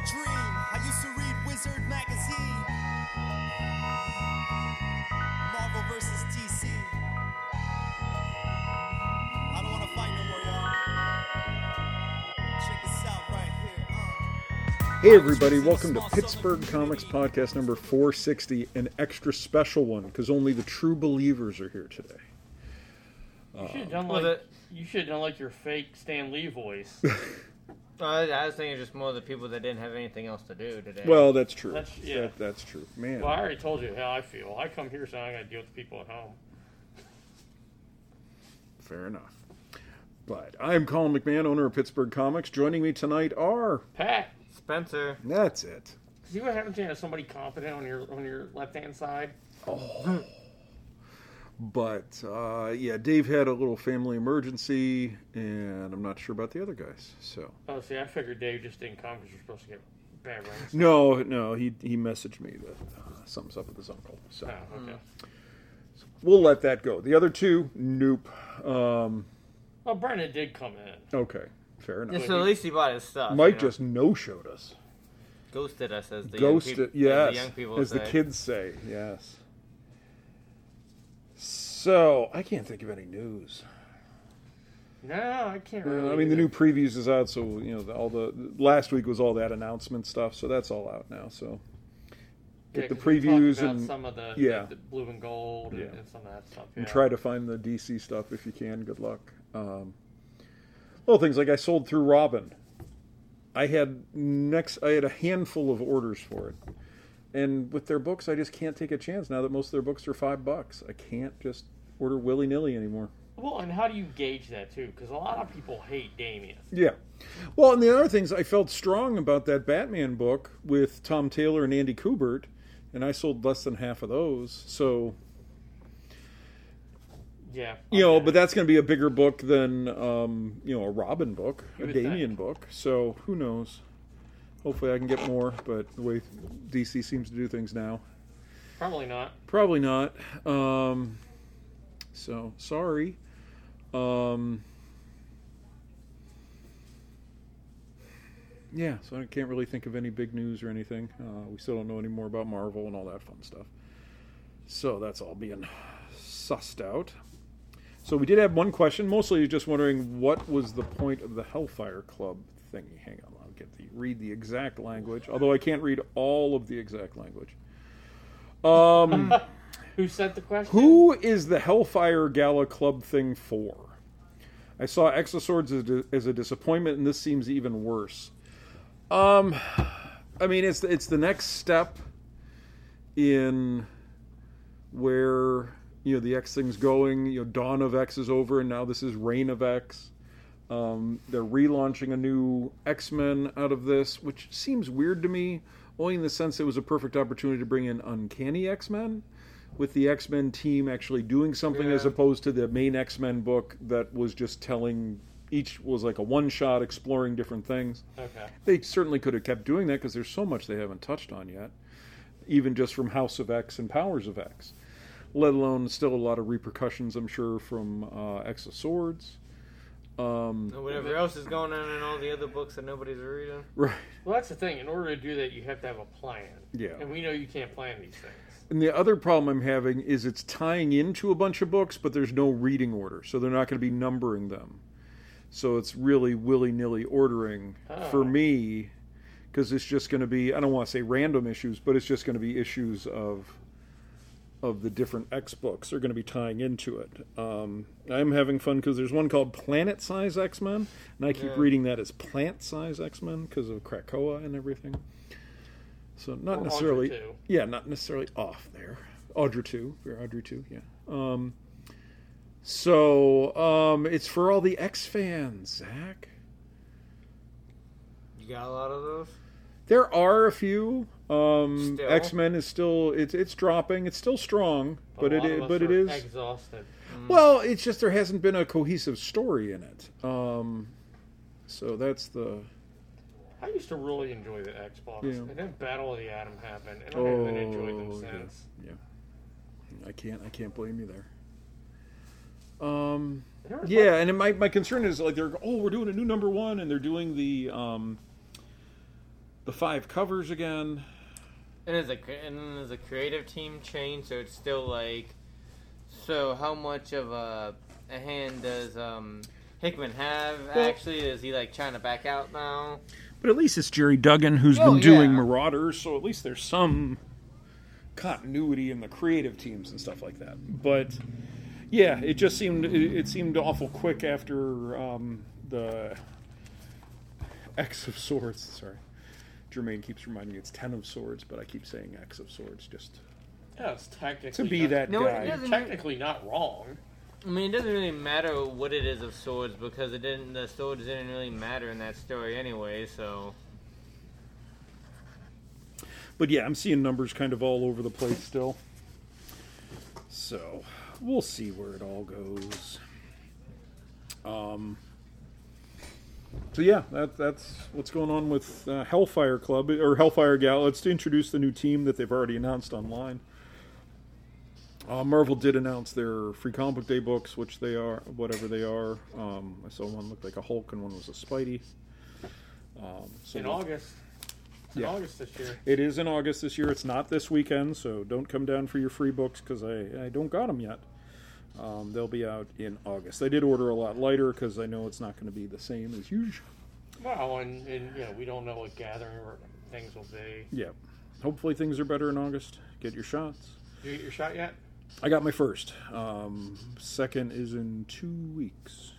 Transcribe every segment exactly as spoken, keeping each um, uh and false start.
dream. I used to read Wizard magazine. Marvel versus D C. I don't want to fight no more, y'all. Check this out right here. Uh. Hey everybody, welcome to Pittsburgh Comics Podcast number four sixty, an extra special one because only the true believers are here today. You should have done like Well, you should have done like your fake Stan Lee voice. Uh, I was thinking just more the people that didn't have anything else to do today. Well, that's true. That's- yeah. That, that's true. Man. Well, I already told you how I feel. I come here so I got to deal with the people at home. Fair enough. But I'm Colin McMahon, owner of Pittsburgh Comics. Joining me tonight are... Pat, Spencer. That's it. see what happens when you have somebody competent on your on your left hand side? Oh. But, uh, yeah, Dave had a little family emergency, and I'm not sure about the other guys, so... Oh, see, I figured Dave just didn't come because you're supposed to get bad rings. No, no, he he messaged me that uh, something's up with his uncle, so... Oh, okay. We'll let that go. The other two, nope. Um, Well, Brennan did come in. okay, fair enough. Yeah, so at least he bought his stuff. Mike you know? just no-showed us. ghosted us, as the Ghosted, young peop- yes, as the young people as say. the kids say, yes. So, I can't think of any news. No, I can't Uh, really. I mean, the either. new previews is out, so, you know, the, all the... Last week was all that announcement stuff, so that's all out now, so... Yeah, Get the 'cause we talked previews about and... some of the, yeah. the, the blue and gold and, Yeah. and some of that stuff. And yeah. try to find the D C stuff if you can. Good luck. Um, little things like I sold through Robin. I had next. I had a handful of orders for it, and with their books, I just can't take a chance now that most of their books are five bucks. I can't just order willy nilly anymore. Well, and how do you gauge that too? Because a lot of people hate Damien. Yeah. Well, and the other things, I felt strong about that Batman book with Tom Taylor and Andy Kubert, and I sold less than half of those. So. Yeah. You know, okay. but that's going to be a bigger book than, um, you know, a Robin book, You a would Damien think. book. So who knows? Hopefully I can get more, but the way D C seems to do things now, Probably not. probably not. Um, so sorry. Um, yeah, so I can't really think of any big news or anything. Uh, we still don't know any more about Marvel and all that fun stuff. So that's all being sussed out. So we did have one question. Mostly just wondering what was the point of the Hellfire Club thingy. Hang on, I'll get the read the exact language. Although I can't read all of the exact language. Um, Who sent the question? who is the Hellfire Gala Club thing for? I saw Exoswords as a, as a disappointment, and this seems even worse. Um, I mean, it's it's the next step in where, you know, the X thing's going. You know, Dawn of X is over, and now this is Reign of X. Um, they're relaunching a new X-Men out of this, which seems weird to me, only in the sense it was a perfect opportunity to bring in Uncanny X-Men, with the X-Men team actually doing something Yeah. as opposed to the main X-Men book that was just telling, each was like a one-shot exploring different things. Okay. They certainly could have kept doing that because there's so much they haven't touched on yet, even just from House of X and Powers of X, let alone still a lot of repercussions, I'm sure, from uh, X of Swords. Um, And whatever else is going on in all the other books that nobody's reading. right. Well, that's the thing. In order to do that, you have to have a plan. Yeah. And we know you can't plan these things. And the other problem I'm having is it's tying into a bunch of books, but there's no reading order, so they're not going to be numbering them. So it's really willy-nilly ordering Oh. for me, because it's just going to be, I don't want to say random issues, but it's just going to be issues of of the different X books are going to be tying into it. Um, I'm having fun because there's one called Planet Size X-Men, and I keep Yeah. reading that as Plant Size X-Men because of Krakoa and everything. So not Or necessarily, Audrey too. yeah, not necessarily off there. Audrey too, for Audrey too, yeah. Um, so um, it's for all the X fans, Zach. You got a lot of those? There are a few. Um, Still? X-Men is still it's it's dropping. It's still strong, but a it lot is of us but it are is exhausted. well. It's just there hasn't been a cohesive story in it. Um, so that's the I used to really enjoy the Xbox, Yeah. and then Battle of the Atom happened, and I oh haven't enjoyed them yeah, since. yeah. I can't I can't blame you there. Um, There was yeah, and my my concern is like they're oh we're doing a new number one and they're doing the um, the five covers again. And is a and then there's a creative team change, so it's still like. So how much of a a hand does um, Hickman have? Well- actually, is he like trying to back out now? But at least it's Jerry Duggan who's Oh, been doing yeah. Marauders, so at least there's some continuity in the creative teams and stuff like that. But yeah, it just seemed it, it seemed awful quick after um, the X of Swords. Sorry, Jermaine keeps reminding me it's Ten of Swords, but I keep saying X of Swords just Yeah, it's technically to be not, that No, it guy. doesn't- technically not wrong. I mean, it doesn't really matter what it is of swords because it didn't. The swords didn't really matter in that story anyway. So But yeah, I'm seeing numbers kind of all over the place still. So we'll see where it all goes. Um. So yeah, that, that's what's going on with uh, Hellfire Club or Hellfire Gala. It's to introduce the new team that they've already announced online. Uh, Marvel did announce their free comic book day books, which they are, whatever they are. Um, I saw one looked like a Hulk and one was a Spidey. Um, so In we'll- August. In Yeah. August this year. It is in August this year. It's not this weekend, so don't come down for your free books because I, I don't got them yet. Um, they'll be out in August. I did order a lot lighter because I know it's not going to be the same as usual. Well, and, and you know, we don't know what gathering or things will be. Yeah. Hopefully things are better in August. Get your shots. Did you get your shot yet? I got my first. Um, second is in two weeks.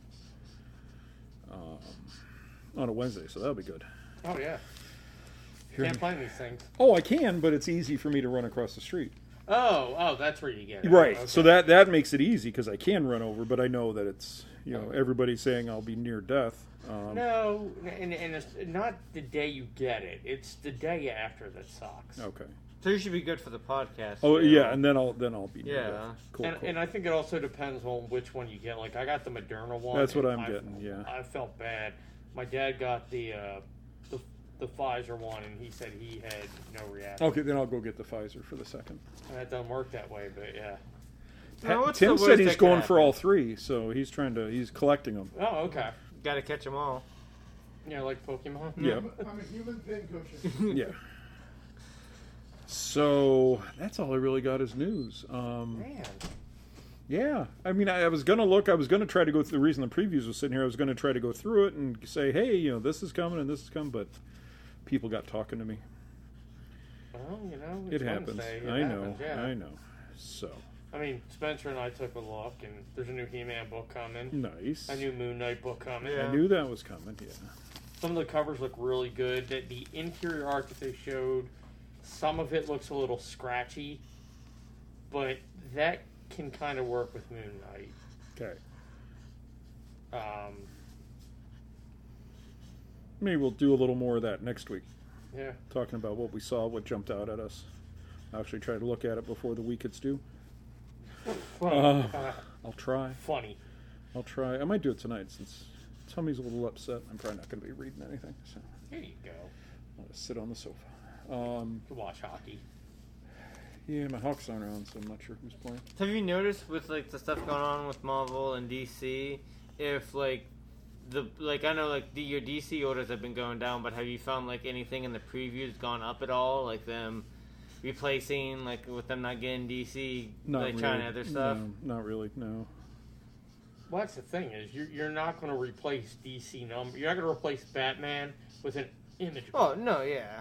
Um, on a Wednesday, so that'll be good. Oh, yeah. Here- Can't find these things. Oh, I can, but it's easy for me to run across the street. Oh, oh, that's where you get it. Right. Okay. So that that makes it easy because I can run over, but I know that it's, you know, everybody's saying I'll be near death. Um, No, and, and it's not the day you get it. It's the day after that sucks. Okay. so you should be good for the podcast. Oh too. yeah, and then I'll then I'll be near Yeah. death. Cool. and, cool. and I think it also depends on which one you get. Like, I got the Moderna one. That's what and I'm I- getting, yeah. I felt bad. My dad got the uh, the, the Pfizer one, and he said he had no reaction. Okay, then I'll go get the Pfizer for the second. And that doesn't work that way, but yeah. Now, what's Tim the said worst he's that could going for happen? all three, so he's trying to he's collecting them. Oh, okay. Got to catch them all. Yeah, like Pokemon. Yeah. I'm a human pincushion. Yeah. So that's all I really got as news. Um, Man. yeah, I mean, I, I was gonna look. I was gonna try to go through the reason the previews was sitting here. I was gonna try to go through it and say, hey, you know, this is coming and this is coming, but people got talking to me. Well, you know, It it's happens. Wednesday. It I know. happens, yeah. I know. So I mean, Spencer and I took a look, and there's a new He-Man book coming. nice. A new Moon Knight book coming. Yeah. I knew that was coming. Yeah. Some of the covers look really good. That the interior art that they showed, some of it looks a little scratchy, but that can kind of work with Moon Knight. Okay. Um, Maybe we'll do a little more of that next week. yeah. Talking about what we saw, what jumped out at us. I'll actually try to look at it before the week it's due. Funny. Uh, Uh, I'll try. funny. I'll try. I might do it tonight since Tommy's a little upset. I'm probably not going to be reading anything, so There you go. I'll just sit on the sofa. Um, You can watch hockey. yeah, my Hawks aren't on, so I'm not sure who's playing. Have you noticed with like the stuff going on with Marvel and D C, if like the like I know like the, your D C orders have been going down, but have you found like anything in the previews gone up at all? Like them replacing, like with them not getting D C, Not like really. trying other stuff. No, not really. No. Well, that's the thing is you're you're not going to replace D C number. You're not going to replace Batman with an image. Oh no, yeah.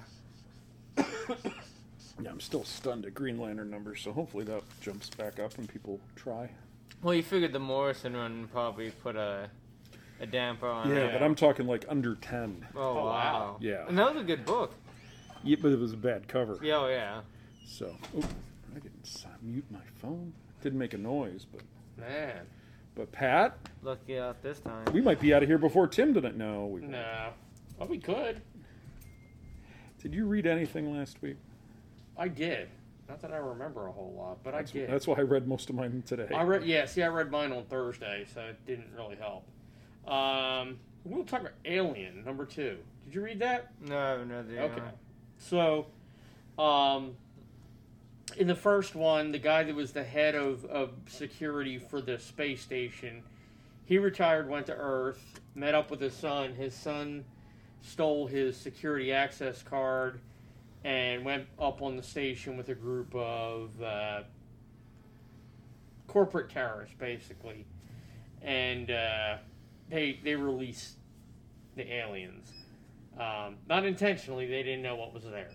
Yeah, I'm still stunned at Green Lantern numbers, so hopefully that jumps back up and people try. Well, you figured the Morrison run probably put a a damper on Yeah, it. but I'm talking like under ten. Oh, Oh, wow. wow. Yeah. And that was a good book. Yeah, but it was a bad cover. Yeah, oh, yeah. So, oop, I didn't s- mute my phone. Didn't make a noise, but Man. but Pat, Lucky out this time. we might be out of here before Tim didn't. No, we. won't. No. Well, we could. Did you read anything last week? I did. Not that I remember a whole lot, but That's, I did. that's why I read most of mine today. I read. Yeah, see, I read mine on Thursday, so it didn't really help. Um, we'll talk about Alien number two. Did you read that? No, I haven't read the Okay. So, um, in the first one, the guy that was the head of, of security for the space station, he retired, went to Earth, met up with his son. His son stole his security access card and went up on the station with a group of uh, corporate terrorists, basically. And uh, they they released the aliens. Um, not intentionally, they didn't know what was there.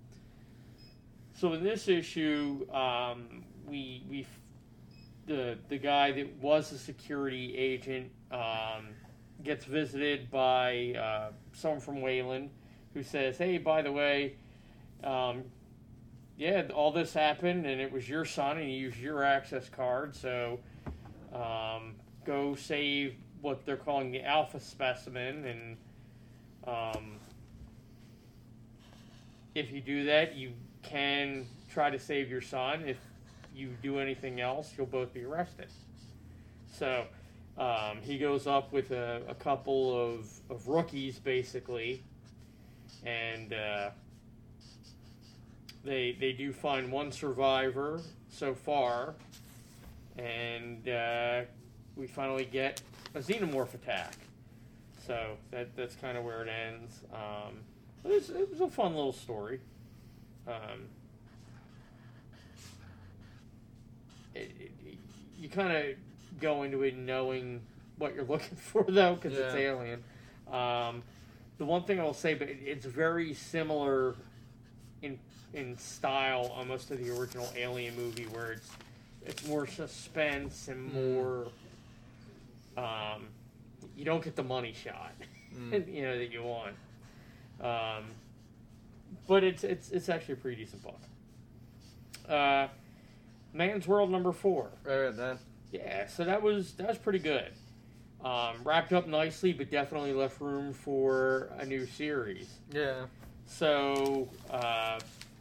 So in this issue, um, we we the the guy that was a security agent um, gets visited by uh, someone from Wayland who says, "Hey, by the way, um, yeah, all this happened, and it was your son, and he used your access card. So um, go save what they're calling the alpha specimen, and um, if you do that, you can try to save your son. If you do anything else, you'll both be arrested." So um, he goes up with a, a couple of, of rookies, basically, and uh, they they do find one survivor so far, and uh, we finally get a xenomorph attack. So that that's kind of where it ends. Um, it, was, it was a fun little story. Um, it, it, you kind of go into it knowing what you're looking for, though, because Yeah. it's Alien. Um, the one thing I will say, but it, it's very similar in in style, almost to the original Alien movie, where it's it's more suspense and more. Um, you don't get the money shot, Mm. you know, that you want. Um, but it's it's it's actually a pretty decent book. Uh, Man's World number four. I read that. Yeah, so that was that was pretty good. Um, wrapped up nicely, but definitely left room for a new series. Yeah. So uh,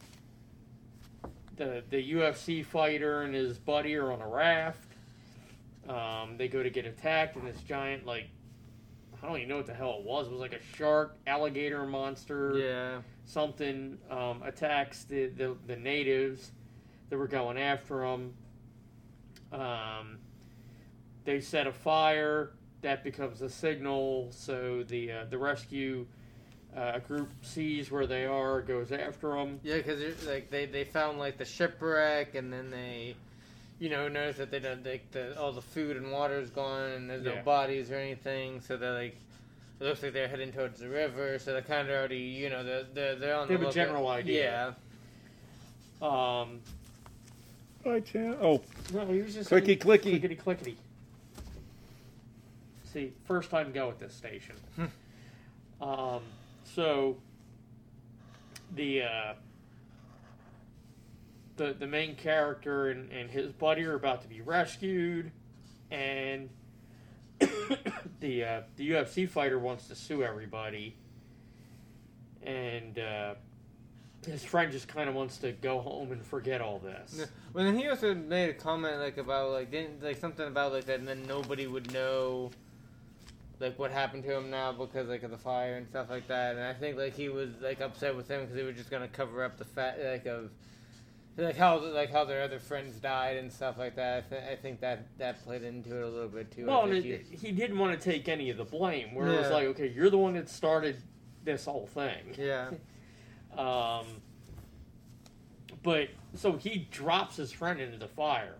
the the U F C fighter and his buddy are on a raft. Um, they go to get attacked, and this giant, like, I don't even know what the hell it was. It was like a shark, alligator monster, Yeah. something, um, attacks the, the, the natives that were going after them. Um, they set a fire. That becomes a signal, so the uh, the rescue uh, group sees where they are, goes after them. Yeah, because like they, they found like the shipwreck, and then they, you know, noticed that they don't like the all the food and water is gone, and there's Yeah. no bodies or anything. So they're like, it looks like they're heading towards the river. So they're kind of already, you know, they're they're, they're on They the have a lookout. general idea. Yeah. Um, I can't. Oh, no, he was just Clicky, clicky. clickety clickety. See, first time go at this station. um, so the uh, the the main character and, and his buddy are about to be rescued, and the uh, the U F C fighter wants to sue everybody, and uh, his friend just kind of wants to go home and forget all this. Yeah. Well, then he also made a comment like about like didn't like something about like that, and then nobody would know like what happened to him now because like of the fire and stuff like that. And I think like he was like upset with him because they were just gonna cover up the fact like of like how like how their other friends died and stuff like that. I, th- I think that that played into it a little bit too. Well, I and think it, he didn't want to take any of the blame. Where it was Yeah. like, okay, you're the one that started this whole thing. he- yeah. Um, but so he drops his friend into the fire,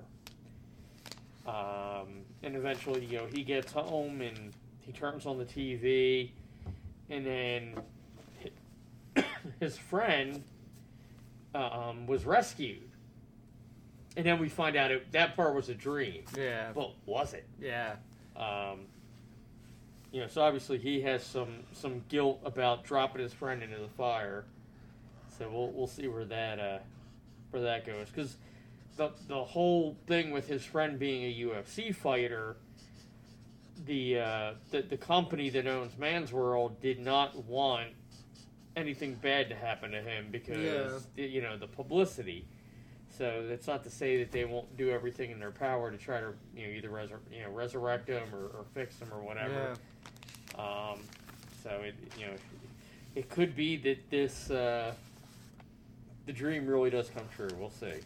um, and eventually, you know, he gets home and he turns on the T V, and then his friend um, was rescued, and then we find out it, that part was a dream. Yeah. Well, was it? Yeah. Um, you know, so obviously he has some, some guilt about dropping his friend into the fire. So we'll we'll see where that uh, where that goes, because the the whole thing with his friend being a U F C fighter, the uh, the the company that owns Man's World did not want anything bad to happen to him because you know the publicity. So that's not to say that they won't do everything in their power to try to you know either resur- you know resurrect him or, or fix him or whatever. Yeah. Um, so it you know it could be that this uh, the dream really does come true. We'll see.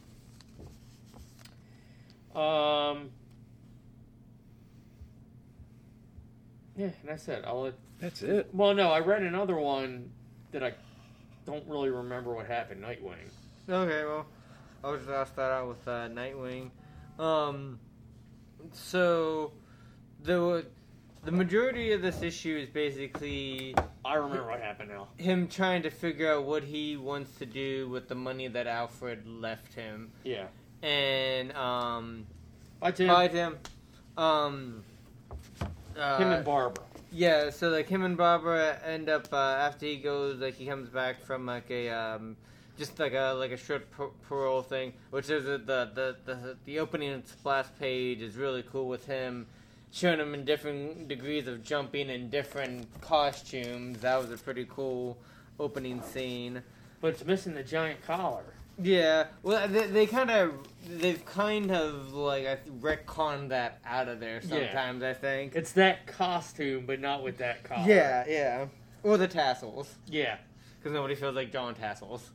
Um, Yeah, and I said I'll let. That's it. Well, no, I read another one that I don't really remember what happened. Nightwing. Okay, well, I'll just ask that out with uh, Nightwing. Um, so the the majority of this issue is basically I remember what happened now. him trying to figure out what he wants to do with the money that Alfred left him. Yeah. And um, Bye, Tim. Bye, Tim. Um, uh, Him and Barbara. Yeah, so like him and Barbara end up uh, after he goes, like he comes back from like a um, just like a like a short par- parole thing, which is the the the the, the opening splash page is really cool with him showing him in different degrees of jumping in different costumes. That was a pretty cool opening scene. But it's missing the giant collar. Yeah, well, they, they kind of, they've kind of, like, I th- retconned that out of there sometimes, I think. It's that costume, but not with that collar. Yeah, yeah. Or the tassels. Yeah. Because nobody feels like drawing tassels.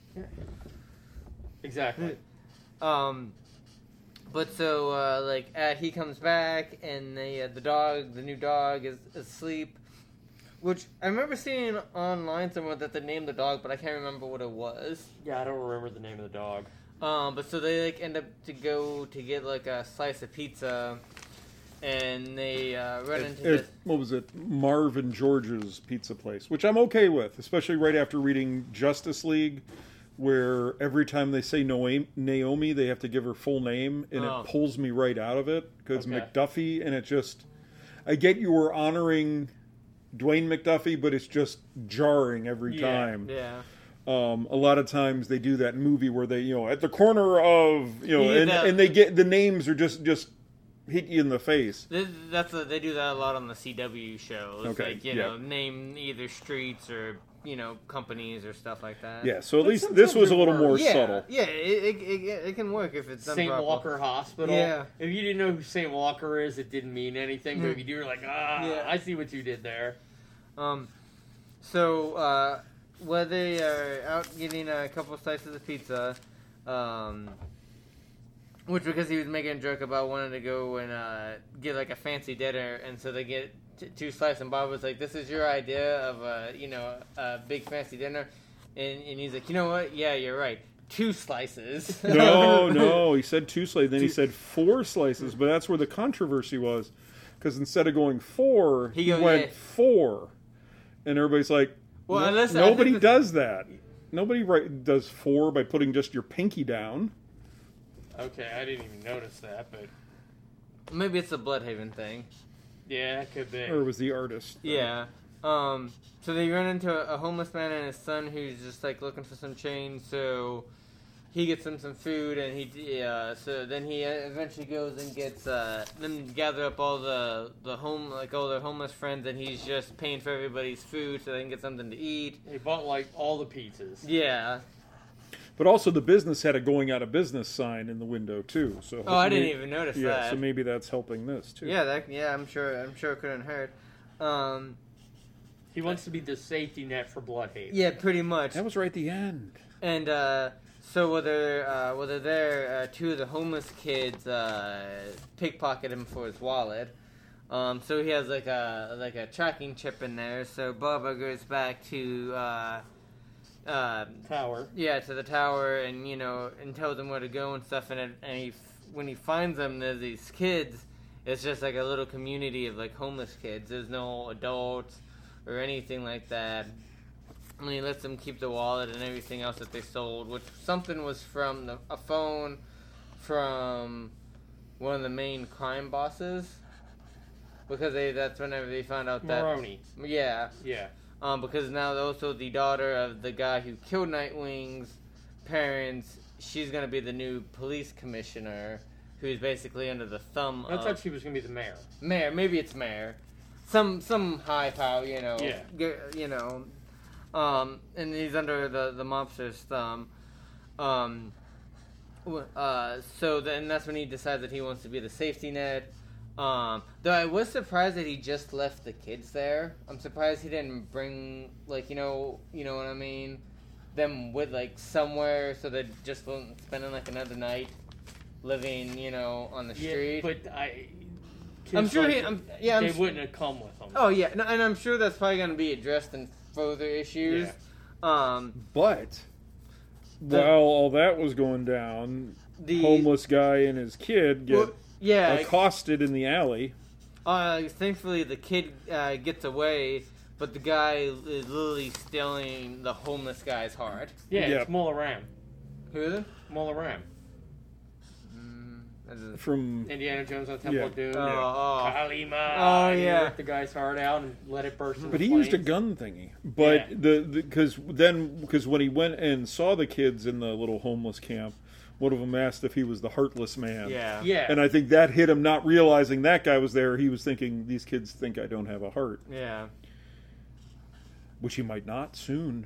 Exactly. Um, but so, uh, like, uh, he comes back, and the, uh, the dog, the new dog, is asleep. Which, I remember seeing online somewhere that they named the dog, but I can't remember what it was. Yeah, I don't remember the name of the dog. Um, but so they, like, end up to go to get, like, a slice of pizza, and they, uh, run It- into it- this... what was it? Marvin George's pizza place, which I'm okay with, especially right after reading Justice League, where every time they say Noam- Naomi, they have to give her full name, and Oh. it pulls me right out of it, because Okay. McDuffie, and it just... I get you were honoring Dwayne McDuffie, but it's just jarring every Yeah, time. Yeah. Um, a lot of times they do that movie where they, you know, at the corner of, you know, Yeah, and, that- and they get, the names are just, just hit you in the face. This, that's a, they do that a lot on the C W shows. Okay, Like, you yeah. know, name either streets or, you know, companies or stuff like that. Yeah, so at But least this sometimes was a it little more works. Yeah, subtle. yeah, it, it, it, it can work if it's done Saint properly. Walker Hospital. Yeah. If you didn't know who Saint Walker is, it didn't mean anything. But Mm. if you do, you're like, ah, Yeah. I see what you did there. Um, so, uh, while they are out getting a couple slices of pizza, um, which because he was making a joke about wanting to go and uh, get like a fancy dinner, and so they get t- two slices, and Bob was like, "This is your idea of a you know a big fancy dinner," and, and he's like, "You know what? Yeah, you're right. Two slices." No, no, he said two slices, then he Two- said four slices, but that's where the controversy was. Because instead of going four, He he, go, went yeah. four. And everybody's like, Well, "No- unless- I nobody think the- does that. Nobody right, does four by putting just your pinky down." Okay, I didn't even notice that, but Maybe it's the Bloodhaven thing. yeah, that could be. Or it was the artist. Yeah. Um, so they run into a, a homeless man and his son who's just like looking for some change. So he gets them some food, and he uh, so then he eventually goes and gets uh, them to gather up all the the home like all their homeless friends, and he's just paying for everybody's food so they can get something to eat. They bought like all the pizzas. Yeah. But also the business had a going out of business sign in the window too. So Oh, I didn't maybe- even notice Yeah, that. so maybe that's helping this too. Yeah, that yeah, I'm sure I'm sure it couldn't hurt. Um, He wants to be the safety net for Bloodhaven. yeah, pretty much. That was right at the end. And uh, so while they're, uh, while they're there, uh, two of the homeless kids uh, pickpocket him for his wallet. Um, so he has like a like a tracking chip in there. So Bubba goes back to uh, uh, Tower. yeah to the tower and you know and tells them where to go and stuff. And, it, and he, when he finds them, there's these kids. It's just like a little community of like homeless kids. There's no adults or anything like that. And he lets them keep the wallet and everything else that they sold, which something was from the, a phone from one of the main crime bosses. Because they that's whenever they found out that Maroni. yeah, Yeah. um, because now also the daughter of the guy who killed Nightwing's parents, she's gonna be the new police commissioner, who's basically under the thumb I of thought she was going to be the mayor. mayor. Maybe it's mayor, some some high power, you know. Yeah. g- You know, um, and he's under the the mobster's thumb. Um, w- uh, so then that's when he decides that he wants to be the safety net. Um, though I was surprised that he just left the kids there. I'm surprised he didn't bring like you know you know what I mean, them with like somewhere so they just wasn't spending like another night living you know on the Yeah, street. but I I'm sure like, he. I'm, yeah, I'm they s- wouldn't have come with them. Oh yeah, no, and I'm sure that's probably going to be addressed in further issues. Um, But The- while all that was going down, the homeless guy and his kid get well, yeah, accosted in the alley. uh, thankfully the kid uh, gets away, but the guy is literally stealing the homeless guy's heart. Yeah, Yeah. it's Mullah Ram. Who is it? Mullah Ram. Mm, that doesn't- From Indiana Jones on Temple Yeah. of Doom. Oh, oh. Kalima. Oh, and he yeah. ripped the guy's heart out and let it burst. But into he used a flames. gun thingy. But Yeah. the because then because when he went and saw the kids in the little homeless camp, one of them asked if he was the heartless man. Yeah. Yeah. And I think that hit him, not realizing that guy was there. He was thinking, these kids think I don't have a heart, Yeah. which he might not soon.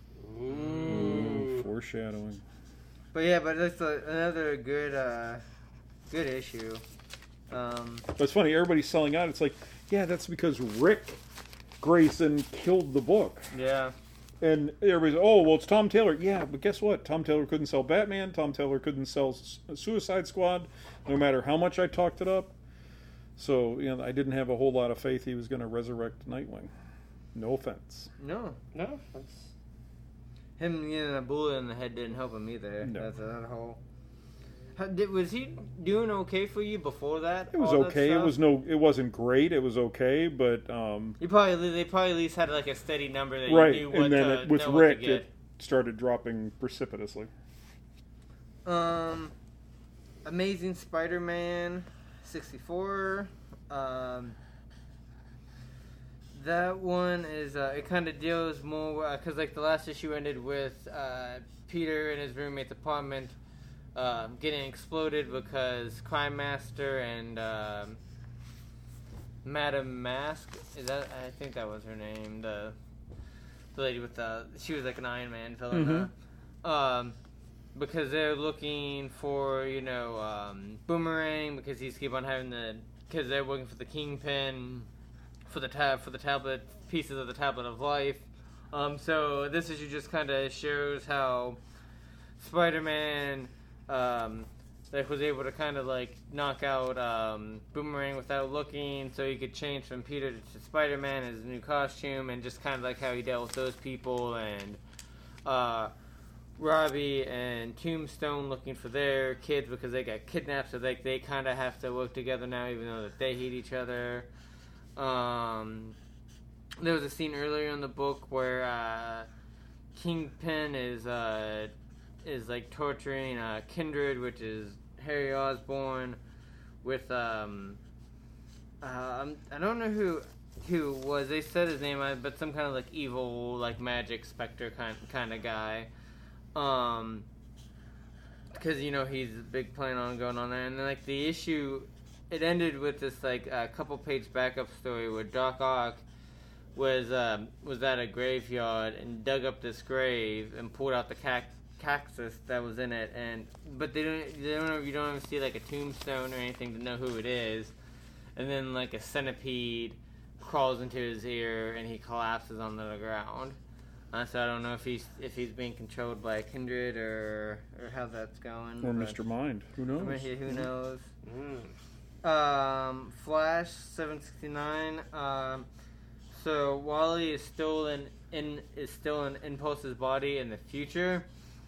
Ooh. Foreshadowing. But yeah, but that's a, another good, uh, good issue. Um, But it's funny, everybody's selling out. It's like, yeah, that's because Rick Grayson killed the book. yeah. And everybody's, oh, well, it's Tom Taylor. Yeah, but guess what? Tom Taylor couldn't sell Batman. Tom Taylor couldn't sell S- Suicide Squad, no matter how much I talked it up. So, you know, I didn't have a whole lot of faith he was going to resurrect Nightwing. No offense. No. No, that's Him getting a bullet in the head didn't help him either. No. That's that whole. How, did, was he doing okay for you before that? It was all that okay. It stuff? was no. It wasn't great. It was okay, but um, You probably they probably at least had like a steady number that right. you knew what And then to, it, with know what Rick, to get. it started dropping precipitously. Um, Amazing Spider-Man sixty-four. Um, that one is uh, it kind of deals more because like the last issue ended with uh, Peter and his roommate's apartment um, getting exploded because Crime Master and um, Madame Mask, is that I think that was her name, the the lady with the she was like an Iron Man villain. huh? Um, because they're looking for, you know, um, Boomerang because he's keep on having the because they're looking for the Kingpin for the tab for the tablet pieces of the Tablet of Life. Um, so this issue just kind of shows how Spider-Man um, like was able to kind of like knock out um, Boomerang without looking, so he could change from Peter to Spider-Man as a new costume, and just kind of like how he dealt with those people and. Uh, Robbie and Tombstone looking for their kids because they got kidnapped, so they they kind of have to work together now, even though that they hate each other. Um, there was a scene earlier in the book where uh, Kingpin is uh, is like torturing uh, Kindred, which is Harry Osborn, with um, uh, I don't know who who it was. They said his name, but some kind of like evil, like magic specter kind kind of guy. Um, because you know he's a big plan on going on there, and then like the issue, it ended with this like a uh, couple page backup story where Doc Ock was um, was at a graveyard and dug up this grave and pulled out the cac- cactus that was in it, and but they don't they don't you don't even see like a tombstone or anything to know who it is, and then like a centipede crawls into his ear and he collapses onto the ground. Uh, so I don't know if he's if he's being controlled by Kindred or or how that's going. Or but- Mister Mind. Who knows? I mean, who knows? mm. Um, Flash seven sixty-nine. Um, so Wally is still in, in is still in Impulse's body in the future.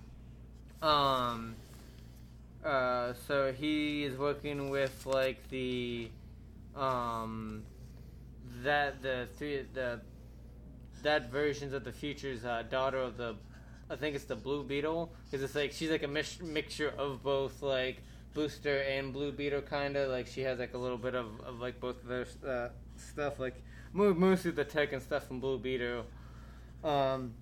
Um. Uh, so he is working with like the, um, that the three the that versions of the future's uh, daughter of the, I think it's the Blue Beetle, because it's like she's like a mix- mixture of both like Booster and Blue Beetle, kind of like she has like a little bit of, of like both of their uh, stuff, like mo- mostly the tech and stuff from Blue Beetle. Um,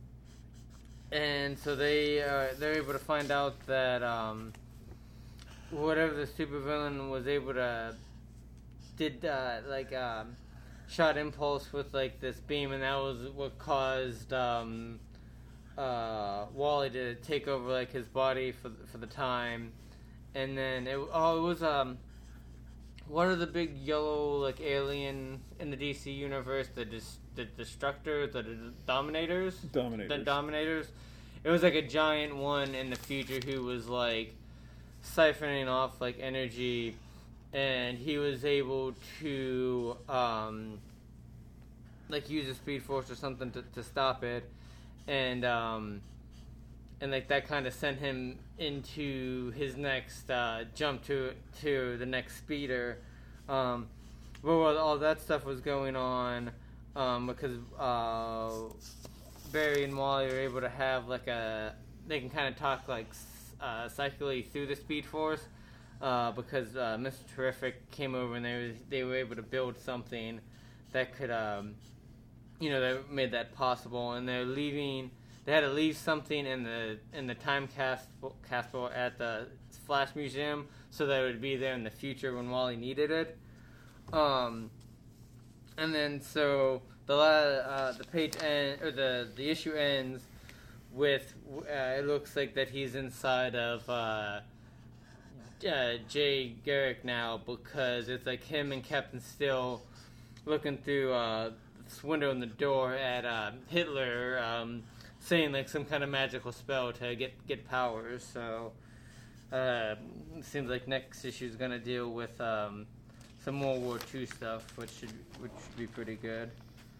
and so they uh, they're able to find out that um, whatever the supervillain was able to did uh, like. Um, shot Impulse with like this beam, and that was what caused um, uh, Wally to take over like his body for for the time. And then it oh it was um what are the big yellow like alien in the D C universe, the dis- the Destructors, the Dominators, Dominators. the Dominators. It was like a giant one in the future who was like siphoning off like energy and he was able to um, like use a Speed Force or something to, to stop it, and um, and like that kind of sent him into his next uh, jump to to the next speeder. Um, but while all that stuff was going on, um, because uh, Barry and Wally are able to have like a, they can kind of talk like uh, psychically through the Speed Force, uh, because uh, Mister Terrific came over and they was, they were able to build something that could, um, you know, that made that possible. And they're leaving. They had to leave something in the in the time capsule capsule at the Flash Museum so that it would be there in the future when Wally needed it. Um, and then so the uh, the page end or the the issue ends with uh, it looks like that he's inside of uh, uh, Jay Garrick now, because it's like him and Captain Still looking through uh, this window in the door at uh, Hitler. Um, saying like some kind of magical spell to get get powers. So uh, it seems like next issue is going to deal with um, some World War Two stuff, which should which should be pretty good.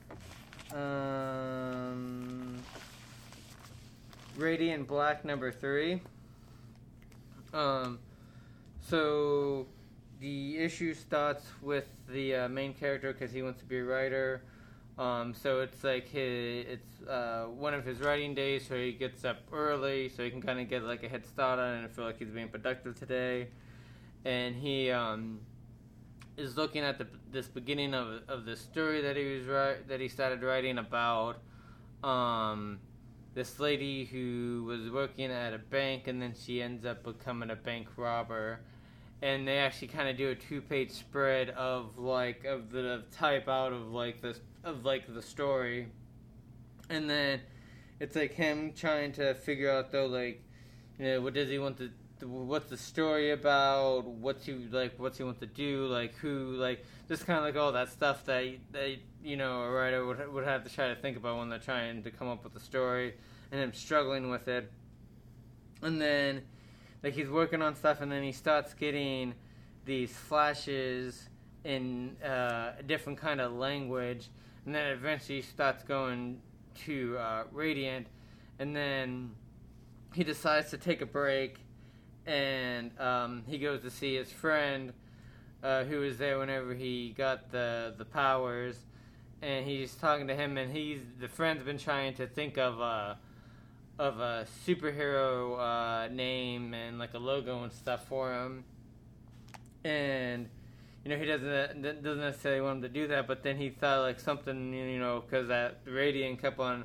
Um, Radiant Black number three. Um, so the issue starts with the uh, main character because he wants to be a writer. Um, so it's like his, it's uh, one of his writing days, so he gets up early, so he can kind of get like a head start on it and feel like he's being productive today. And he um, is looking at the, this beginning of of the story that he was ri- that he started writing about um, this lady who was working at a bank, and then she ends up becoming a bank robber. And they actually kind of do a two-page spread of like of the type out of like the of like the story, and then it's like him trying to figure out though, like, you know, what does he want to, what's the story about, what's he like, what's he want to do, like who, like just kind of like all that stuff that that you know a writer would would have to try to think about when they're trying to come up with a story, and him struggling with it, and then. Like, he's working on stuff, and then he starts getting these flashes in uh, a different kind of language, and then eventually he starts going to uh, Radiant, and then he decides to take a break, and um, he goes to see his friend, uh, who was there whenever he got the, the powers, and he's talking to him, and he's the friend's been trying to think of... Uh, of a superhero uh, name and like a logo and stuff for him, and you know he doesn't doesn't necessarily want him to do that, but then he thought like something, you know, because that Radiant kept on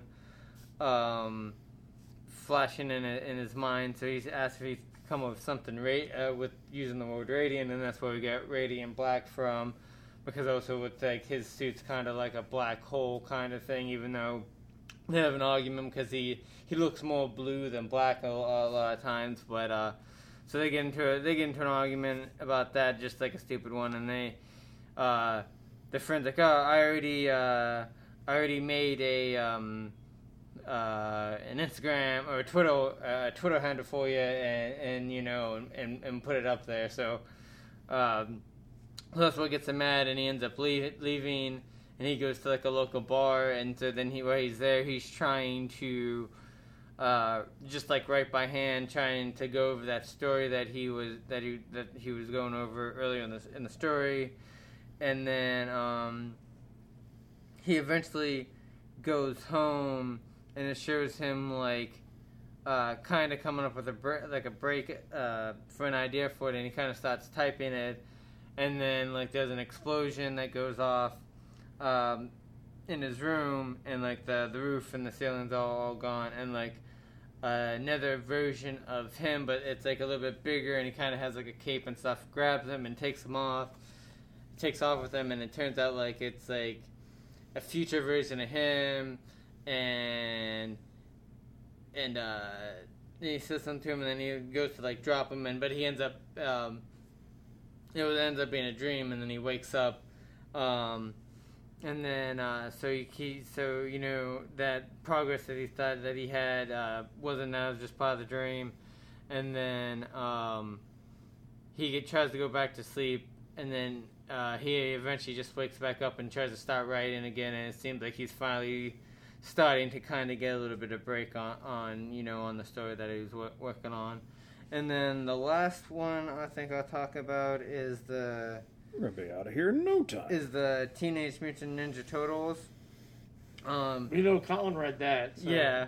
um, flashing in in his mind, so he's asked if he could come up with something ra- uh, with using the word Radiant, and that's where we get Radiant Black from, because also with like his suit's kind of like a black hole kind of thing, even though they have an argument because he, he looks more blue than black a, a lot of times, but uh, so they get into a, they get into an argument about that, just like a stupid one, and they uh, the friend's like, oh, I already uh, I already made a um, uh, an Instagram or a Twitter uh, Twitter handle for you, and, and you know and, and put it up there, so um, so that's what gets him mad, and he ends up leave, leaving. And he goes to like a local bar, and so then he while he's there, he's trying to uh, just like write by hand, trying to go over that story that he was that he that he was going over earlier in the in the story, and then um, he eventually goes home, and it shows him like uh, kind of coming up with a bre- like a break uh, for an idea for it, and he kind of starts typing it, and then like there's an explosion that goes off. Um, in his room, and like the, the roof and the ceiling's all, all gone, and like uh, another version of him, but it's like a little bit bigger, and he kind of has like a cape and stuff, grabs him and takes him off, takes off with him, and it turns out like it's like a future version of him, and and uh, he says something to him, and then he goes to like drop him, and but he ends up um, it ends up being a dream, and then he wakes up. Um, And then, uh, so he, he, so you know that progress that he thought that he had uh, wasn't that, it was just part of the dream. And then um, he get, tries to go back to sleep, and then uh, he eventually just wakes back up and tries to start writing again, and it seems like he's finally starting to kind of get a little bit of break on, on you know, on the story that he was w- working on. And then the last one I think I'll talk about is the We're gonna be out of here in no time. is the Teenage Mutant Ninja Turtles. Um, We know Colin read that. So. yeah.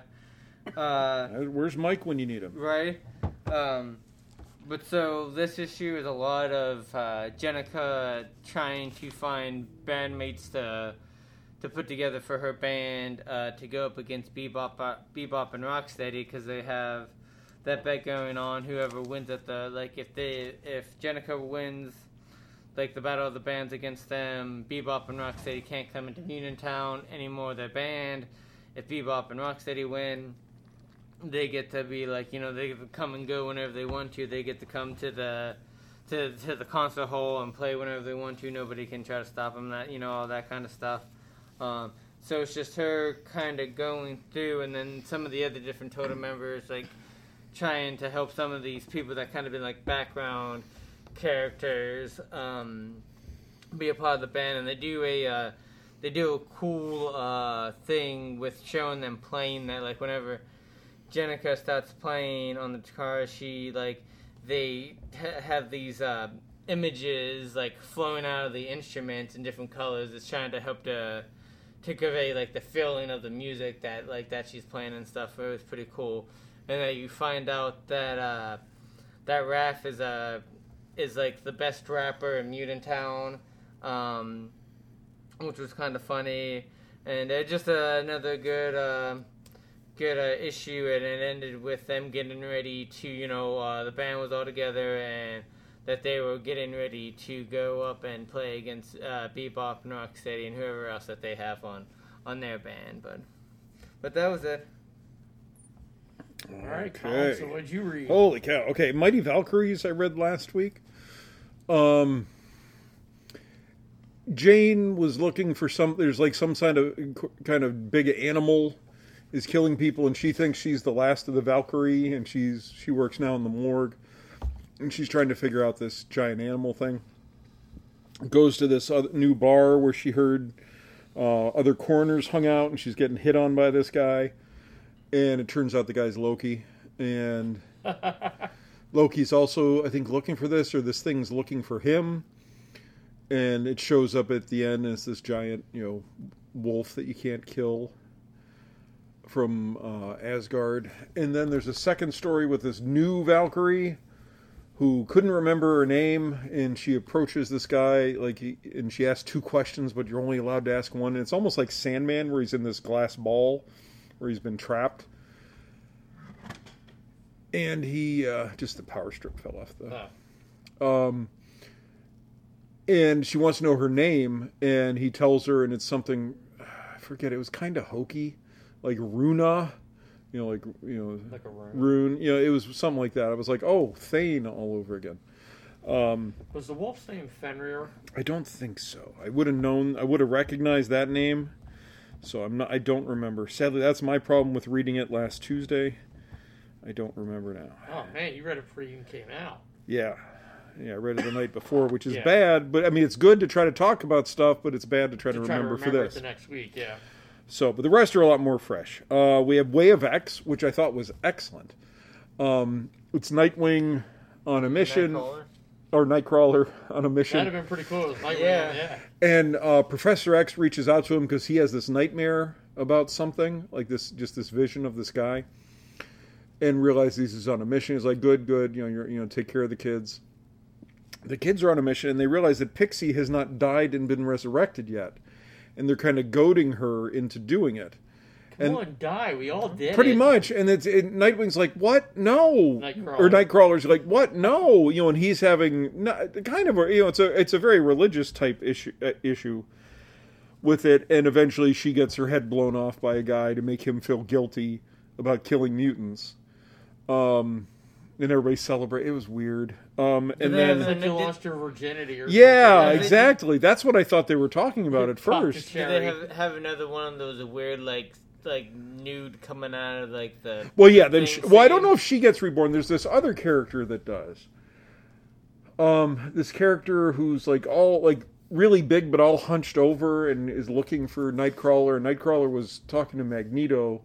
Uh, Where's Mike when you need him? right. Um, but so this issue is a lot of uh, Jenica trying to find bandmates to to put together for her band uh, to go up against Bebop, uh, Bebop and Rocksteady because they have that bet going on. Whoever wins at the like, if they if Jenica wins like the Battle of the Bands against them, Bebop and Rocksteady can't come into Uniontown anymore. Their band. If Bebop and Rocksteady win, they get to be like, you know, they get to come and go whenever they want to. They get to come to the to to the concert hall and play whenever they want to. Nobody can try to stop them. That, you know, all that kind of stuff. Um, so it's just her kind of going through, and then some of the other different Totem members like trying to help some of these people that kind of been like background characters um, be a part of the band, and they do a uh, they do a cool uh, thing with showing them playing that, like whenever Jenica starts playing on the guitar, she like they ha- have these uh, images like flowing out of the instruments in different colors. It's trying to help to to convey like the feeling of the music that like that she's playing and stuff. It was pretty cool. And then you find out that uh, that Raph is a is like the best rapper in Mutantown, um, which was kind of funny. And uh, just uh, another good uh, good uh, issue, and it ended with them getting ready to, you know, uh, the band was all together and that they were getting ready to go up and play against uh, Bebop and Rocksteady and whoever else that they have on, on their band. But but that was it. All right, Colin, so what'd you read? Holy cow. Okay, Mighty Valkyries I read last week. Um, Jane was looking for some, there's like some kind of, kind of big animal is killing people, and she thinks she's the last of the Valkyrie, and she's she works now in the morgue, and she's trying to figure out this giant animal thing. Goes to this other, new bar where she heard uh, other coroners hung out, and she's getting hit on by this guy. And it turns out the guy's Loki. And Loki's also, I think, looking for this, or this thing's looking for him. And it shows up at the end as this giant, you know, wolf that you can't kill from uh, Asgard. And then there's a second story with this new Valkyrie who couldn't remember her name. And she approaches this guy, like, he, and she asks two questions, but you're only allowed to ask one. And it's almost like Sandman, where he's in this glass ball where he's been trapped. And he, uh, just the power strip fell off the... Oh. Um, and she wants to know her name, and he tells her, and it's something, I forget, it was kind of hokey, like Runa, you know, like, you know... Like a rune. Rune, you know, it was something like that. I was like, oh, Thane all over again. Um, was the wolf's name Fenrir? I don't think so. I would have known, I would have recognized that name. So I'm not. I don't remember. Sadly, that's my problem with reading it last Tuesday. I don't remember now. Oh man, you read it before it even came out. Yeah, yeah. I read it the night before, which is yeah. bad. But I mean, it's good to try to talk about stuff, but it's bad to try to, to try remember, to remember for it this. the next week. Yeah. So, but the rest are a lot more fresh. Uh, we have Way of X, which I thought was excellent. Um, it's Nightwing on a mission. Nightcrawler. Or Nightcrawler on a mission. That'd have been pretty cool. Nightwing, Yeah. yeah. And uh, Professor X reaches out to him because he has this nightmare about something, like this, just this vision of this guy, and realizes he's on a mission. He's like, "Good, good, you know, you're, you know, take care of the kids." The kids are on a mission, and they realize that Pixie has not died and been resurrected yet, and they're kind of goading her into doing it. Come And on, die. We all did pretty it. much, and it's it, Nightwing's like, "What? No!" Nightcrawler. Or Nightcrawler's like, "What? No!" You know, and he's having not, kind of a, you know, it's a it's a very religious type issue uh, issue with it, and eventually she gets her head blown off by a guy to make him feel guilty about killing mutants. Um, and everybody celebrate. It was weird. Um, and they then have Like you Did- lost your virginity or yeah, something. exactly. That's what I thought they were talking about at Fuck first. the Did cherry. they have, have another one of those weird, like, like nude coming out of, like, the... Well, yeah. Then, thing she, well, I don't scene? know if she gets reborn. There's this other character that does. Um, this character who's like all like really big but all hunched over and is looking for Nightcrawler. Nightcrawler was talking to Magneto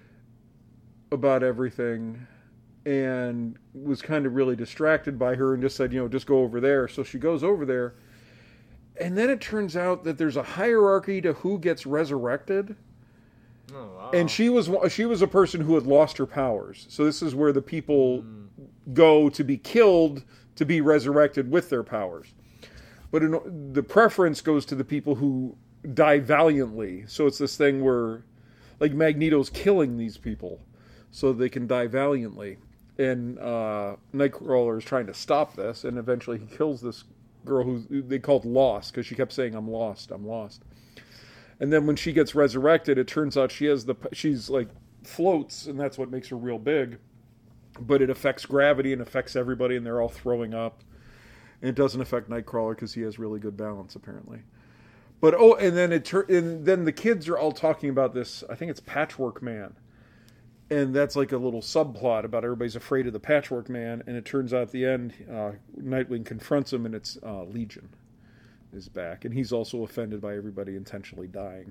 about everything and was kind of really distracted by her and just said, you know, just go over there. So she goes over there. And then it turns out that there's a hierarchy to who gets resurrected. Oh, wow. And she was she was a person who had lost her powers. So this is where the people mm. go to be killed to be resurrected with their powers. But in, the preference goes to the people who die valiantly. So it's this thing where, like, Magneto's killing these people so they can die valiantly. And uh, Nightcrawler is trying to stop this, and eventually he kills this girl who they called Lost, because she kept saying, I'm lost, I'm lost. And then when she gets resurrected, it turns out she has the, she's like, floats, and that's what makes her real big. But it affects gravity and affects everybody, and they're all throwing up. And it doesn't affect Nightcrawler because he has really good balance, apparently. But, oh, and then it tur- and then the kids are all talking about this, I think it's Patchwork Man. And that's like a little subplot about everybody's afraid of the Patchwork Man. And it turns out at the end, uh, Nightwing confronts him, and it's uh, Legion is back. And he's also offended by everybody intentionally dying.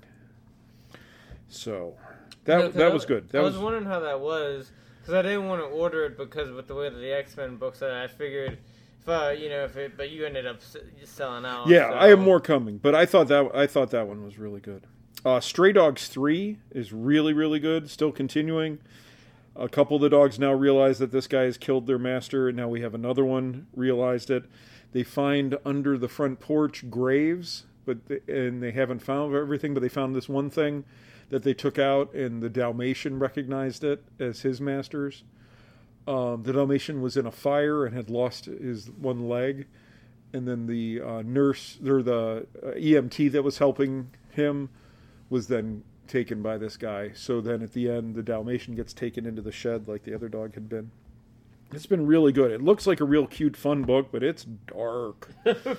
So, that Yeah, that I, was good. That I was, was wondering how that was, because I didn't want to order it because with the way that the X-Men books are, I figured, if I, you know, if it, but you ended up s- selling out. Yeah, so. I have more coming. But I thought that I thought that one was really good. Uh, Stray Dogs three is really, really good. Still continuing. A couple of the dogs now realize that this guy has killed their master, and now we have another one realized it. They find under the front porch graves, but they, and they haven't found everything, but they found this one thing that they took out, and the Dalmatian recognized it as his master's. Um, the Dalmatian was in a fire and had lost his one leg, and then the uh, nurse, or the uh, E M T that was helping him, was then taken by this guy. So then at the end, the Dalmatian gets taken into the shed like the other dog had been. It's been really good. It looks like a real cute, fun book, but it's dark.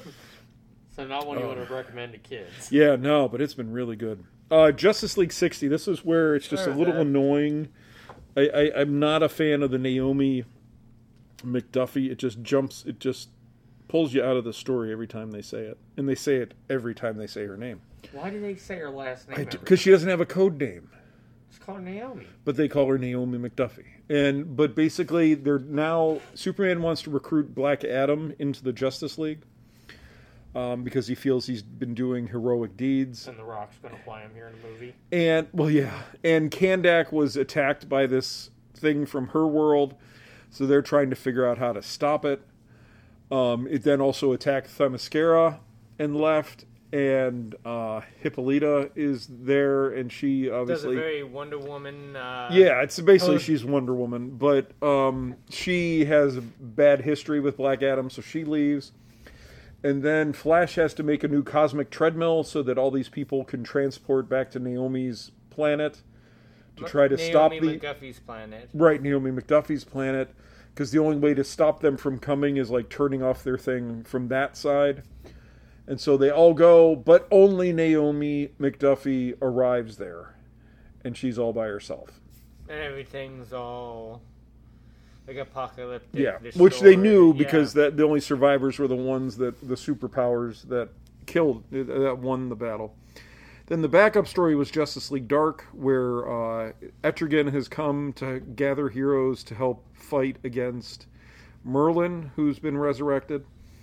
So not one you Oh. want to recommend to kids. Yeah, no, but it's been really good. Uh, Justice League sixty. This is where it's just a little that. annoying. I, I, I'm not a fan of the Naomi McDuffie. It just jumps. It just pulls you out of the story every time they say it, and they say it every time they say her name. Why do they say her last name? Because she doesn't have a code name. It's called Naomi. But they call her Naomi McDuffie. And but basically, they're now Superman wants to recruit Black Adam into the Justice League um, because he feels he's been doing heroic deeds. And The Rock's going to play him here in the movie. And well, yeah. And Kandak was attacked by this thing from her world, so they're trying to figure out how to stop it. Um, it then also attacked Themyscira and left. And uh, Hippolyta is there, and she obviously does a very Wonder Woman. Uh, yeah, it's basically oh. she's Wonder Woman, but um, she has a bad history with Black Adam, so she leaves. And then Flash has to make a new cosmic treadmill so that all these people can transport back to Naomi's planet to try to Naomi stop the McGuffey's planet. right Naomi McDuffie's planet, because the only way to stop them from coming is like turning off their thing from that side. And so they all go, but only Naomi McDuffie arrives there. And she's all by herself. And everything's all like apocalyptic. Yeah, destroyed. which they knew Yeah. because that the only survivors were the ones that, the superpowers that killed, that won the battle. Then the backup story was Justice League Dark, where uh, Etrigan has come to gather heroes to help fight against Merlin, who's been resurrected.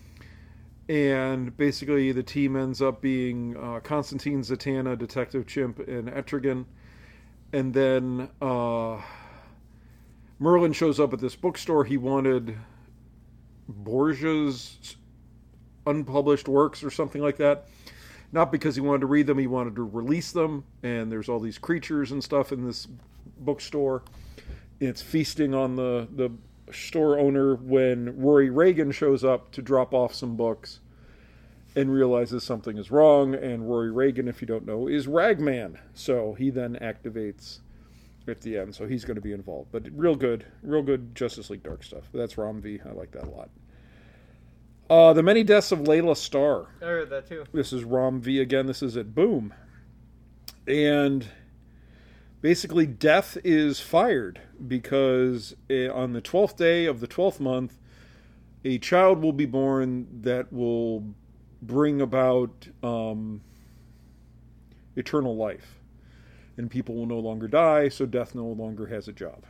And basically the team ends up being uh, Constantine, Zatanna, Detective Chimp, and Etrigan. And then uh, Merlin shows up at this bookstore. He wanted Borgia's unpublished works or something like that. Not because he wanted to read them, he wanted to release them. And there's all these creatures and stuff in this bookstore. It's feasting on the... the store owner when Rory Reagan shows up to drop off some books and realizes something is wrong. And Rory Reagan, if you don't know, is Ragman. So he then activates at the end. So he's going to be involved. But real good, real good Justice League Dark stuff. That's Rom V. I like that a lot. Uh, The Many Deaths of Layla Starr. I heard that too. This is Rom V again. This is at Boom. And basically, Death is fired because on the twelfth day of the twelfth month, a child will be born that will bring about um, eternal life. And people will no longer die, so Death no longer has a job.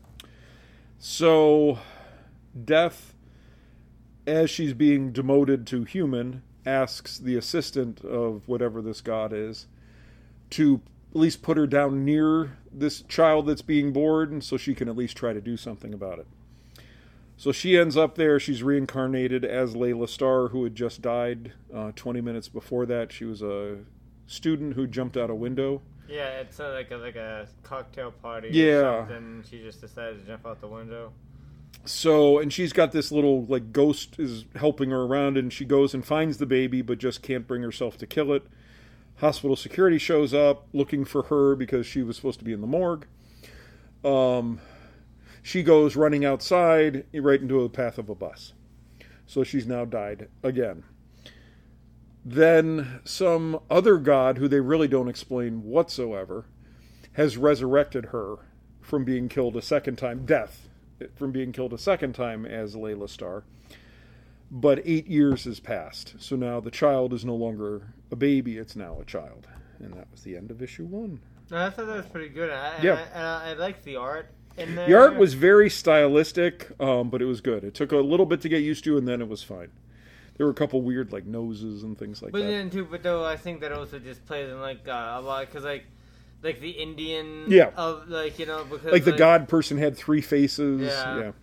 So, Death, as she's being demoted to human, asks the assistant of whatever this god is to at least put her down near this child that's being born so she can at least try to do something about it. So she ends up there. She's reincarnated as Layla Starr, who had just died uh, twenty minutes before that. She was a student who jumped out a window. Yeah, it's uh, like a like a cocktail party. Yeah. Or something. She just decided to jump out the window. So, and she's got this little, like, ghost is helping her around, and she goes and finds the baby, but just can't bring herself to kill it. Hospital security shows up looking for her because she was supposed to be in the morgue. Um, she goes running outside right into the path of a bus. So she's now died again. Then some other god, who they really don't explain whatsoever, has resurrected her from being killed a second time. Death. From being killed a second time as Layla Starr. But eight years has passed. So now the child is no longer a baby, it's now a child. And that was the end of issue one. No, I thought that was pretty good. I, Yeah. I, I, I liked the art in there. The art was very stylistic, um, but it was good. It took a little bit to get used to, and then it was fine. There were a couple weird, like, noses and things like But that. then too, but though I think that also just plays in like uh, a lot because like, like the Indian, Yeah. of like you know because Like the god person had three faces. Yeah. Yeah,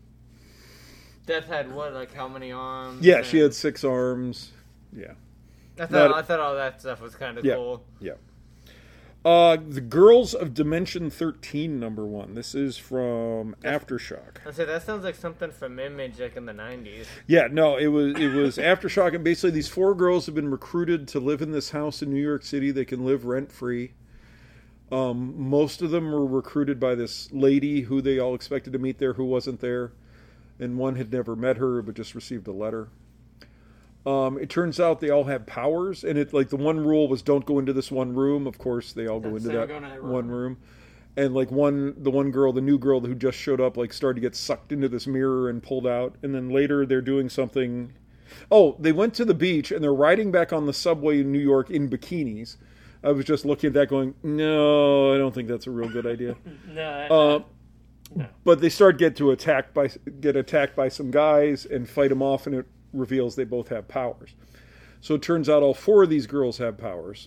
Death had what like how many arms? yeah she and- had six arms. Yeah. I thought Not- I thought all that stuff was kind of Yeah. cool. Yeah. Uh, the Girls of Dimension thirteen, number one. This is from Aftershock. I said that sounds like something from Image, like in the nineties. Yeah, no, it was it was Aftershock, and basically these four girls have been recruited to live in this house in New York City. They can live rent free. Um, most of them were recruited by this lady who they all expected to meet there, who wasn't there, and one had never met her but just received a letter. Um, it turns out they all have powers, and it like the one rule was don't go into this one room. Of course, they all go That's into how that go to that room. one room. And like one, the one girl, the new girl who just showed up, like started to get sucked into this mirror and pulled out. And then later they're doing something. Oh, they went to the beach and they're riding back on the subway in New York in bikinis. I was just looking at that, going, no, I don't think that's a real good idea. No, Uh, no. But they start get to attack by get attacked by some guys and fight them off, and it reveals they both have powers. So it turns out all four of these girls have powers.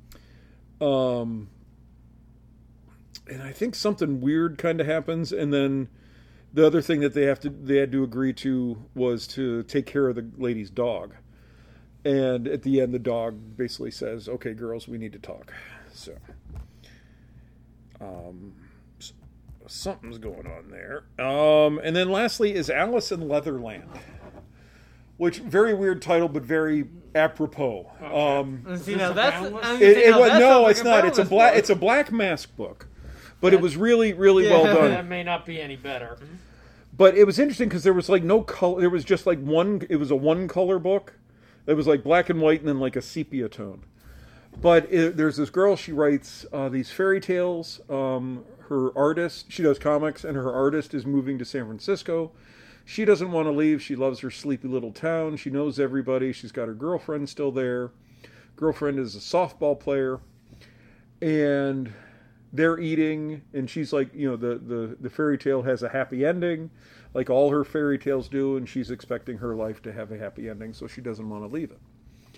Um, and I think something weird kind of happens, and then the other thing that they have to they had to agree to was to take care of the lady's dog. And at the end, the dog basically says, "Okay, girls, we need to talk." So, um, something's going on there. Um, and then lastly is Alice in Leatherland, which very weird title, but very apropos. Um, See, this now a that's boundless? I'm it, gonna say, it now was, that no, sounds it's like a not. It's a Boundless black. book. It's a black mask book, but it was really, really Yeah. well done. That may not be any better. But it was interesting because there was like no color. There was just like one. It was a one color book. It was like black and white and then like a sepia tone. But it, there's this girl. She writes uh, these fairy tales. Um, her artist, she does comics, and her artist is moving to San Francisco. She doesn't want to leave. She loves her sleepy little town. She knows everybody. She's got her girlfriend still there. Girlfriend is a softball player, and they're eating, and she's like, you know, the, the, the fairy tale has a happy ending, like all her fairy tales do, and she's expecting her life to have a happy ending, so she doesn't want to leave it.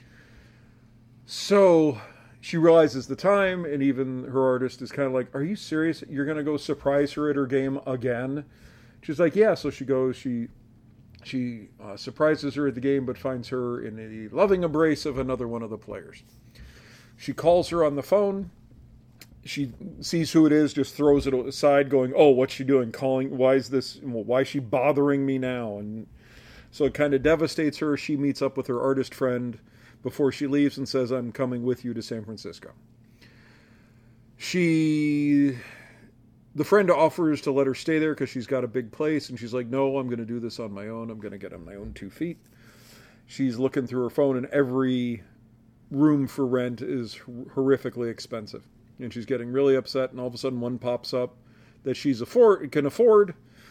So she realizes the time, and even her artist is kind of like, are you serious? You're going to go surprise her at her game again? She's like, yeah. So she goes, she she uh, surprises her at the game, but finds her in the loving embrace of another one of the players. She calls her on the phone. She sees who it is, just throws it aside, going, "Oh, what's she doing? Calling? Why is this? Why is she bothering me now?" And so it kind of devastates her. She meets up with her artist friend before she leaves and says, "I'm coming with you to San Francisco." She, the friend offers to let her stay there because she's got a big place, and she's like, "No, I'm going to do this on my own. I'm going to get on my own two feet." She's looking through her phone, and every room for rent is horrifically expensive. And she's getting really upset, and all of a sudden one pops up that she's afford can afford,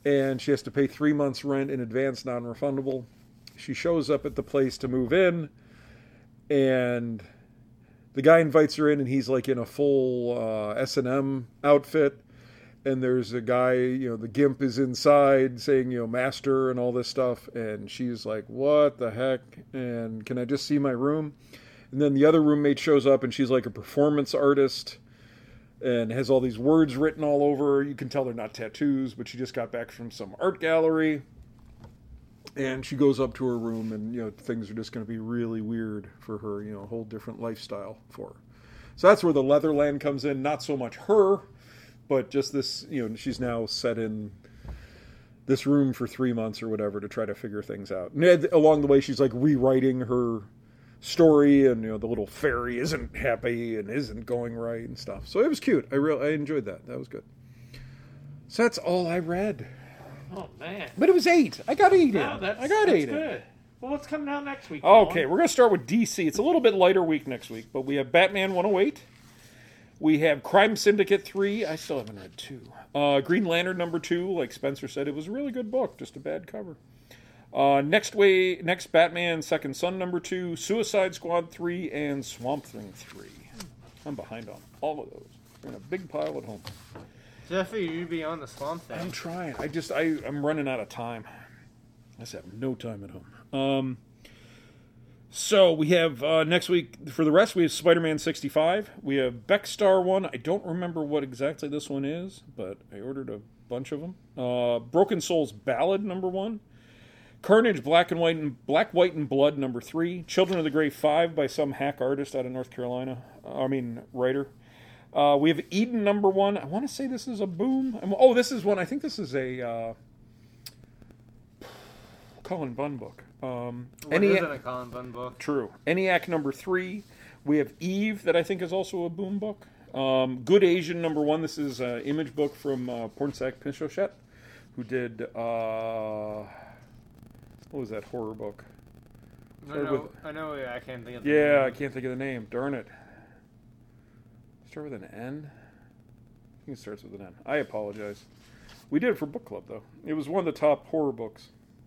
and she has to pay three months' rent in advance, non-refundable. She shows up at the place to move in, and the guy invites her in, and he's like in a full uh, S and M outfit. And there's a guy, you know, the gimp is inside saying, you know, master and all this stuff. And she's like, what the heck? And can I just see my room? And then the other roommate shows up, and she's like a performance artist and has all these words written all over her. You can tell they're not tattoos, but she just got back from some art gallery. And she goes up to her room, and, you know, things are just going to be really weird for her, you know, a whole different lifestyle for her. So that's where the Leatherland comes in. Not so much her, but just this, you know, she's now set in this room for three months or whatever to try to figure things out. And along the way, she's like rewriting her story, and, you know, the little fairy isn't happy and isn't going right and stuff. So it was cute. I real I enjoyed that. That was good. So that's all I read. Oh, man. But it was eight. I got eight No, in. that's, I got that's eight good. in. Well, what's coming out next week? Okay, Colin? we're going to start with D C. It's a little bit lighter week next week, but we have Batman one oh eight. We have Crime Syndicate three. I still haven't read two. Uh, Green Lantern number two, like Spencer said, it was a really good book, just a bad cover. Uh, next way, next Batman Second Son number two, Suicide Squad three, and Swamp Thing three. I'm behind on all of those. They're in a big pile at home. Jeffrey, you'd be on the Swamp Thing. I'm trying. I just, I, I'm running out of time. I just have no time at home. Um, so we have, uh, next week, for the rest, we have Spider-Man sixty-five. We have Beckstar one. I don't remember what exactly this one is, but I ordered a bunch of them. Uh, Broken Souls Ballad, number one. Carnage, Black and White and Black, White and Blood, number three. Children of the Grave five by some hack artist out of North Carolina. Uh, I mean, writer. Uh, we have Eden, number one. I want to say this is a Boom. Oh, this is one. I think this is a uh, Cullen Bunn book. Um, What Eni- isn't a Colin Bunn book? True. ENIAC number three. We have Eve, that I think is also a Boom book. Um, Good Asian number one. This is an image book from uh, Pornsak Pinchochet, who did, uh, what was that horror book? I Start know, with- I know, I can't think of the Yeah, I name. can't think of the name. Darn it. Start with an N? I think it starts with an N. I apologize. We did it for book club, though. It was one of the top horror books.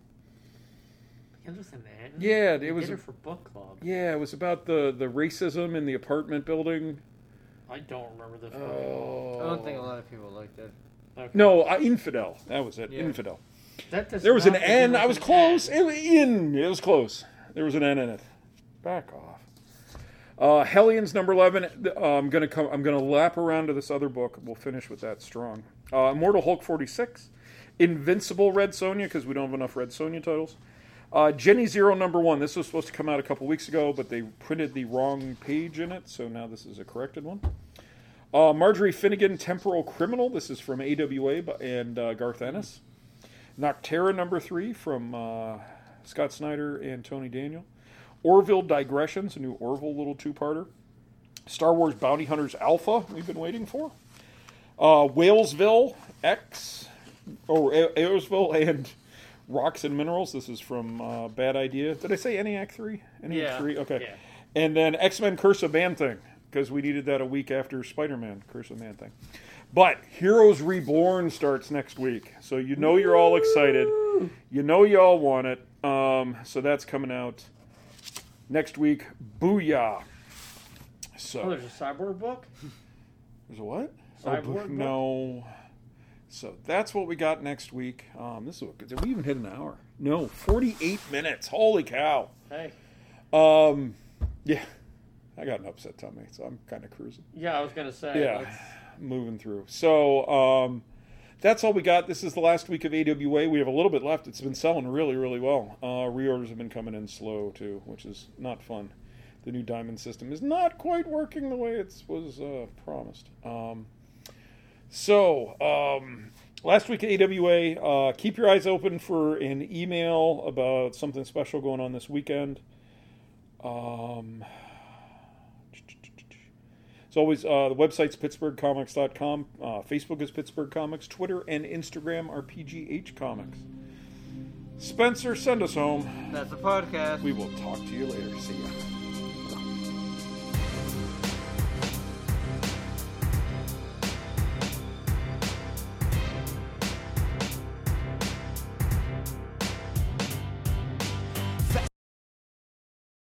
It was an N? Yeah, it You was did a- it for book club. Yeah, it was about the, the racism in the apartment building. I don't remember this. Oh. I don't think a lot of people liked it. Okay. No, uh, Infidel. That was it. Yeah. Infidel. That does There was an not begin N. with I was an close. N. It was in. It was close. There was an N in it. Back off. Uh, Hellions number eleven. Uh, I'm gonna come. I'm gonna lap around to this other book. We'll finish with that strong. Uh, Immortal Hulk forty-six. Invincible Red Sonja, because we don't have enough Red Sonja titles. Uh, Jenny Zero number one. This was supposed to come out a couple weeks ago, but they printed the wrong page in it, so now this is a corrected one. Uh, Marjorie Finnegan, Temporal Criminal. This is from A W A and uh, Garth Ennis. Noctera number three from uh, Scott Snyder and Tony Daniel. Orville Digressions, a new Orville little two-parter. Star Wars Bounty Hunters Alpha, we've been waiting for. Uh, Whalesville X, or oh, Aylesville and Rocks and Minerals. This is from uh, Bad Idea. Did I say ENIAC three? ENIAC Yeah. three? Okay. Yeah. And then X-Men Curse of Man-Thing, because we needed that a week after Spider-Man Curse of Man-Thing. But Heroes Reborn starts next week, so you know you're all excited. You know you all want it. Um, so that's coming out next week. Booyah! So Oh, there's a cyborg book? there's a what? Cyborg boo- book? no. So that's what we got next week. Um, this is what, did we even hit an hour? No, forty-eight minutes. Holy cow! Hey. Um, yeah, I got an upset tummy, so I'm kind of cruising. Yeah, I was going to say. Yeah, let's- moving through. So um, that's all we got. This is the last week of A W A. We have a little bit left. It's been selling really, really well. Uh, reorders have been coming in slow, too, which is not fun. The new Diamond system is not quite working the way it was uh, promised. Um, so, um, last week at A W A, uh, keep your eyes open for an email about something special going on this weekend. Um... As always, uh, the website's pittsburgh comics dot com. Uh, Facebook is Pittsburgh Comics. Twitter and Instagram are P G H Comics. Spencer, send us home. That's a podcast. We will talk to you later. See ya.